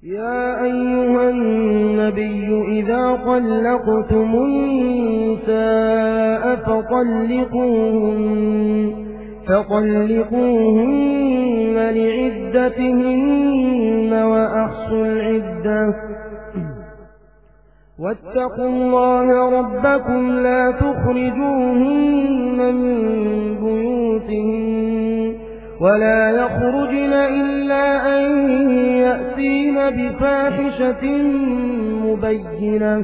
يا أيها النبي إذا طلقتم النساء فطلقوهن لعدتهن وأحصوا العدة واتقوا الله ربكم لا تخرجوهن من بيوتهن ولا يخرجن إلا أن يأتين بفاحشة مبينة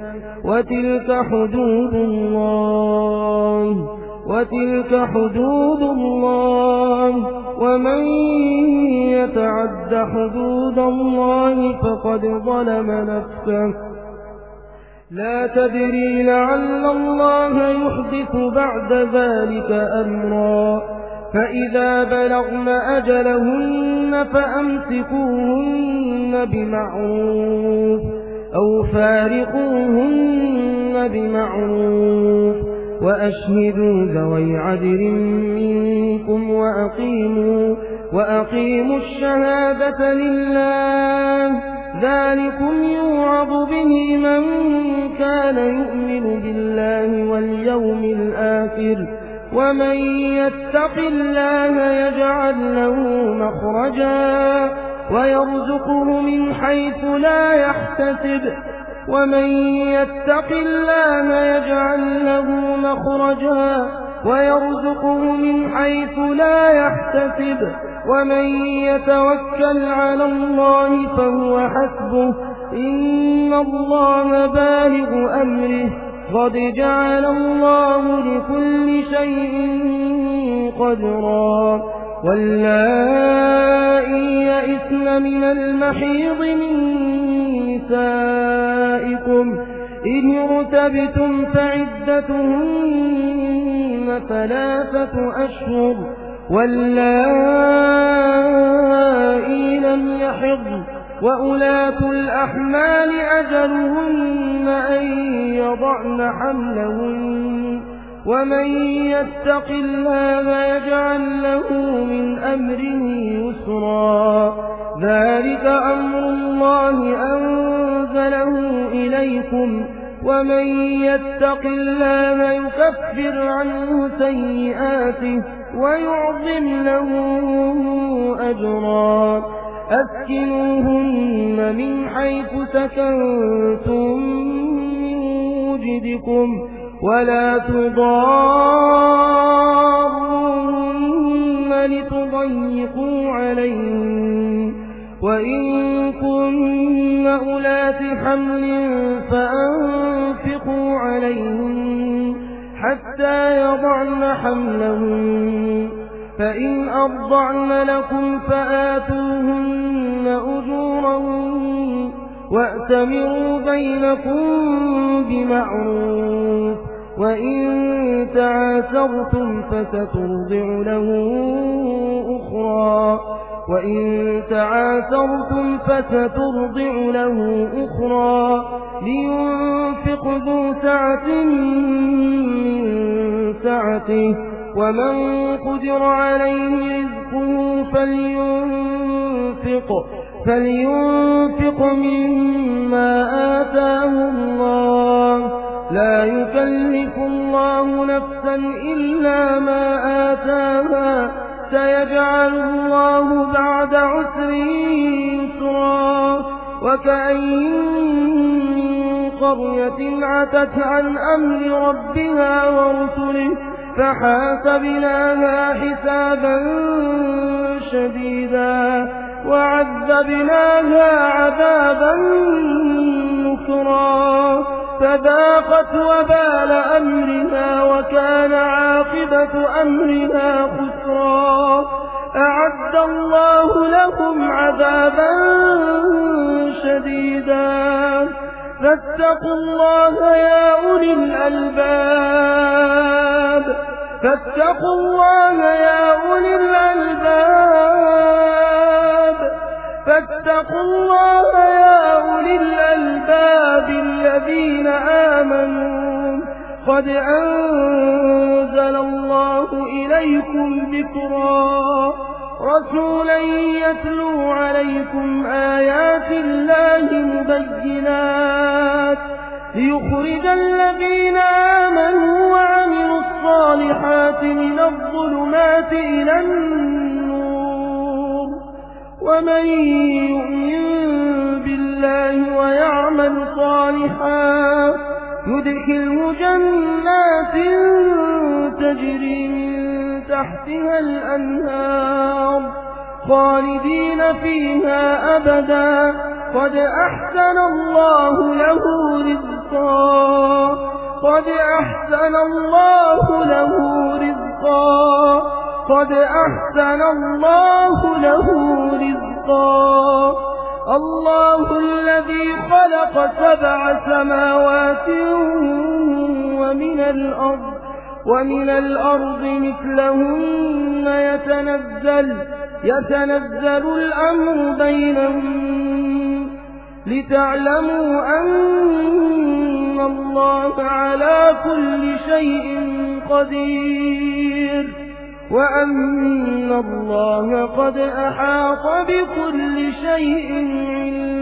وتلك حدود الله ومن يتعد حدود الله فقد ظلم نفسه لا تدري لعل الله يحدث بعد ذلك أمرا فإذا بلغن أجلهن فأمسكوهن بمعروف أو فارقوهن بمعروف وأشهدوا ذوي عدل منكم وأقيموا الشهادة لله ذلكم يوعظ به من كان يؤمن بالله واليوم الآخر ومن يتق الله يجعل له مخرجا ويرزقه من حيث لا يحتسب ومن يتق الله يجعل له مخرجا ويرزقه من حيث لا يحتسب ومن يتوكل على الله فهو حسبه إن الله بالغ أمره قد جعل الله لكل شيء قدرا واللائي يئسن من المحيض من نسائكم إن ارتبتم فعدتهن 3 أشهر واللائي لم يحضن وأولاة الأحمال أجلهن أن يضعن حملهن ومن يتق الله يجعل له من أمره يسرا ذلك أمر الله أنزله إليكم ومن يتق الله يكفر عنه سيئاته ويعظم له أجرا أسكنوهن من حيث سكنتم من وجدكم ولا تضاروهن لتضيقوا عليهن وإن كن أولات حمل فأنفقوا عليهن حتى يضعن حملهن فإن أرضعن لكم فآتوهن أجورهن وأتمروا بينكم بمعروف وإن تعاسرتم فسترضع له أخرى لينفق ذو سعة من سعته ومن قدر عليه رزقه فلينفق مما آتاه الله لا يكلف الله نفسا إلا ما آتاها سيجعل الله بعد عسر يسرا وكأين من قرية عتت عن أمر ربها ورسله فحاسبناها حسابا شديدا وعذبناها عذابا نكرا فذاقت وبال أمرها وكان عاقبة أمرها خسرا أعد الله لهم عذابا شديدا فاتقوا الله يا أولي الألباب الذين آمنوا قد أنزل الله إليكم ذكرا رسولا يتلو عليكم آيات الله بالبينات ليخرج الذين آمنوا وعملوا الصالحات من الظلمات إلى النور ومن يؤمن بالله ويعمل صالحا يدخله جنات تجري من تحتها الأنهار خالدين فيها أبدا قد أحسن الله له رزقا قد أحسن الله له رزقا قد أحسن الله له رزقا الله الذي خلق 7 سماوات ومن الأرض مثلهن يتنزل الأمر بينهم لتعلموا أن الله على كل شيء قدير وأن الله قد أحاط بكل شيء علما